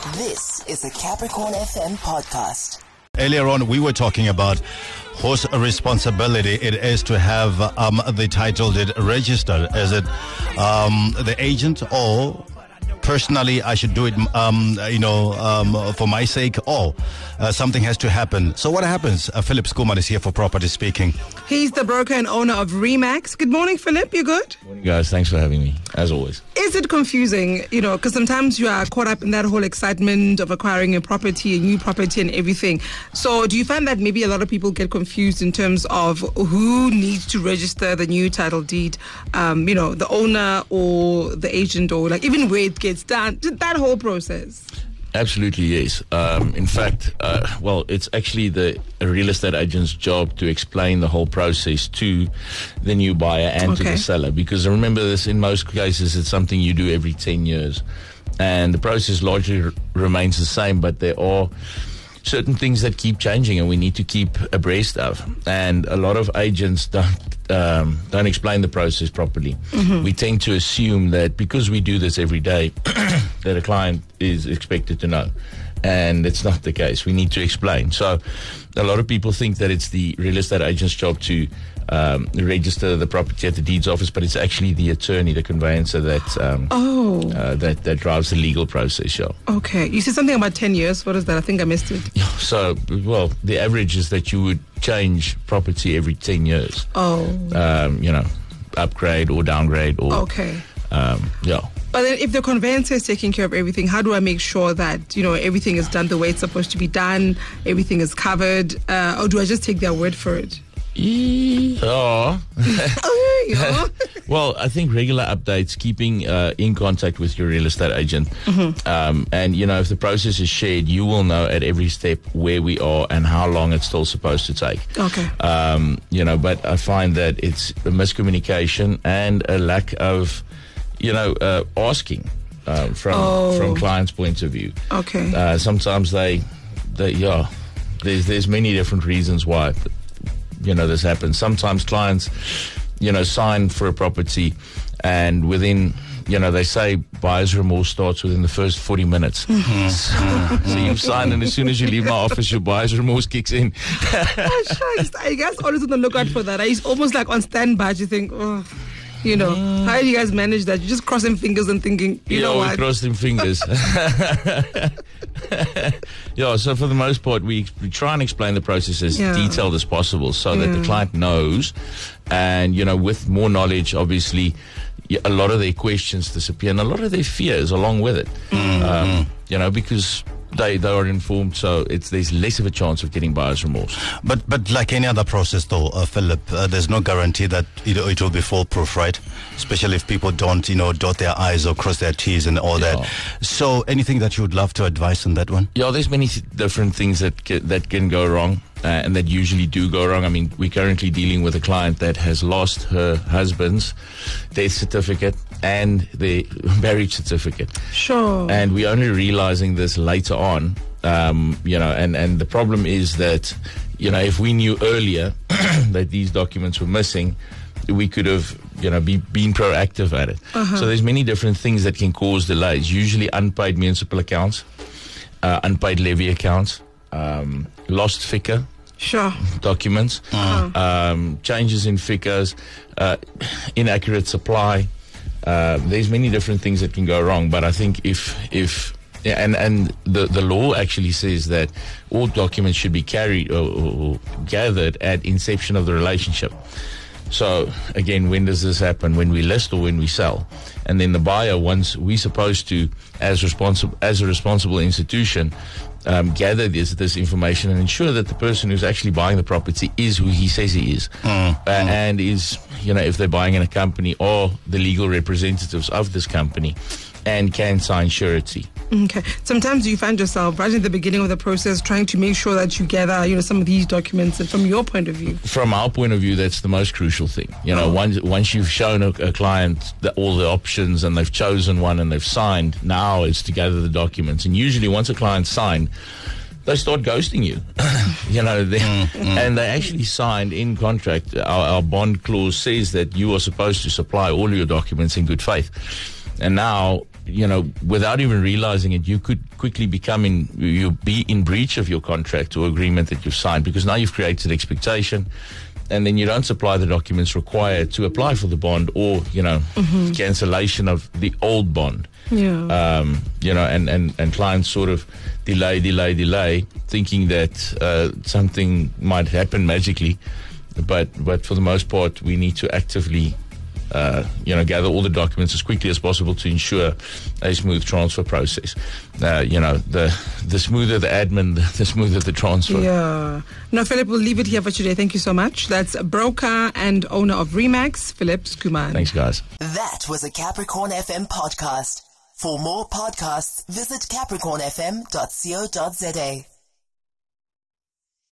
This is the Capricorn FM podcast. Earlier on, we were talking about whose responsibility it is to have the title deed registered. Is it the agent, or personally I should do it, for my sake, or something has to happen? So what happens? Philip Skuman is here for Property Speaking. He's the broker and owner of Remax. Good morning, Philip. You good? Morning, guys. Thanks for having me, as always. Is it confusing, because sometimes you are caught up in that whole excitement of acquiring a property, a new property and everything. So do you find that maybe a lot of people get confused in terms of who needs to register the new title deed, the owner or the agent, or like even where it gets done, that whole process? Absolutely, yes. In fact, it's actually the real estate agent's job to explain the whole process to the new buyer and to the seller. Because remember this, in most cases, it's something you do every 10 years. And the process largely remains the same, but there are certain things that keep changing and we need to keep abreast of. And a lot of agents don't explain the process properly. Mm-hmm. We tend to assume that because we do this every day, that a client is expected to know. And it's not the case. We need to explain. So a lot of people think that it's the real estate agent's job to register the property at the deeds office, but it's actually the attorney, the conveyancer that drives the legal process. Yeah. Okay. You said something about 10 years. What is that? I think I missed it. So, the average is that you would change property every 10 years. Oh. Upgrade or downgrade or. Okay. Yeah. But then if the conveyancer is taking care of everything, how do I make sure that, everything is done the way it's supposed to be done, everything is covered, or do I just take their word for it? Well, I think regular updates, keeping in contact with your real estate agent, and if the process is shared, you will know at every step where we are and how long it's still supposed to take. Okay. But I find that it's a miscommunication and a lack of, asking from clients' points of view. Okay. Sometimes there's many different reasons why. This happens. Sometimes clients, sign for a property and within, they say buyer's remorse starts within the first 40 minutes. Mm-hmm. So you've signed and as soon as you leave my office, your buyer's remorse kicks in. I guess always on the lookout for that. It's almost like on standby. You think, how do you guys manage that? You're just crossing fingers and thinking, you know what? We're crossing fingers. So for the most part, we try and explain the process as detailed as possible so that the client knows. And, with more knowledge, obviously, a lot of their questions disappear and a lot of their fears along with it. Because they are informed, so there's less of a chance of getting buyer's remorse. But like any other process, though, Philip, there's no guarantee that it will be foolproof, right? Especially if people don't, dot their I's or cross their T's and all that. So anything that you would love to advise on that one? Yeah, there's many different things that can go wrong. And that usually do go wrong. I mean, we're currently dealing with a client that has lost her husband's death certificate and their marriage certificate. Sure. And we're only realizing this later on, and the problem is that, if we knew earlier that these documents were missing, we could have, been proactive at it. Uh-huh. So there's many different things that can cause delays, usually unpaid municipal accounts, unpaid levy accounts, lost FICA. Sure. Documents, changes in figures, inaccurate supply. There's many different things that can go wrong. But I think and the law actually says that all documents should be carried or gathered at inception of the relationship. So again, when does this happen? When we list or when we sell? And then the buyer, once we're supposed to, as a responsible institution, gather this information and ensure that the person who's actually buying the property is who he says he is, and is, if they're buying in a company, or the legal representatives of this company, and can sign surety. Okay. Sometimes you find yourself right at the beginning of the process trying to make sure that you gather, some of these documents, and from your point of view. From our point of view, that's the most crucial thing. Once you've shown a client all the options and they've chosen one and they've signed, now it's to gather the documents. And usually once a client's signed, they start ghosting you, and they actually signed in contract. Our bond clause says that you are supposed to supply all your documents in good faith. And now without even realizing it, you could quickly you'll be in breach of your contract or agreement that you've signed, because now you've created expectation, and then you don't supply the documents required to apply for the bond or, cancellation of the old bond. Yeah. And clients sort of delay, thinking that something might happen magically. But for the most part, we need to actively, gather all the documents as quickly as possible to ensure a smooth transfer process. The smoother the admin, the smoother the transfer. Yeah. Now, Philip, we'll leave it here for today. Thank you so much. That's broker and owner of Remax, Philip Skuman. Thanks, guys. That was a Capricorn FM podcast. For more podcasts, visit capricornfm.co.za.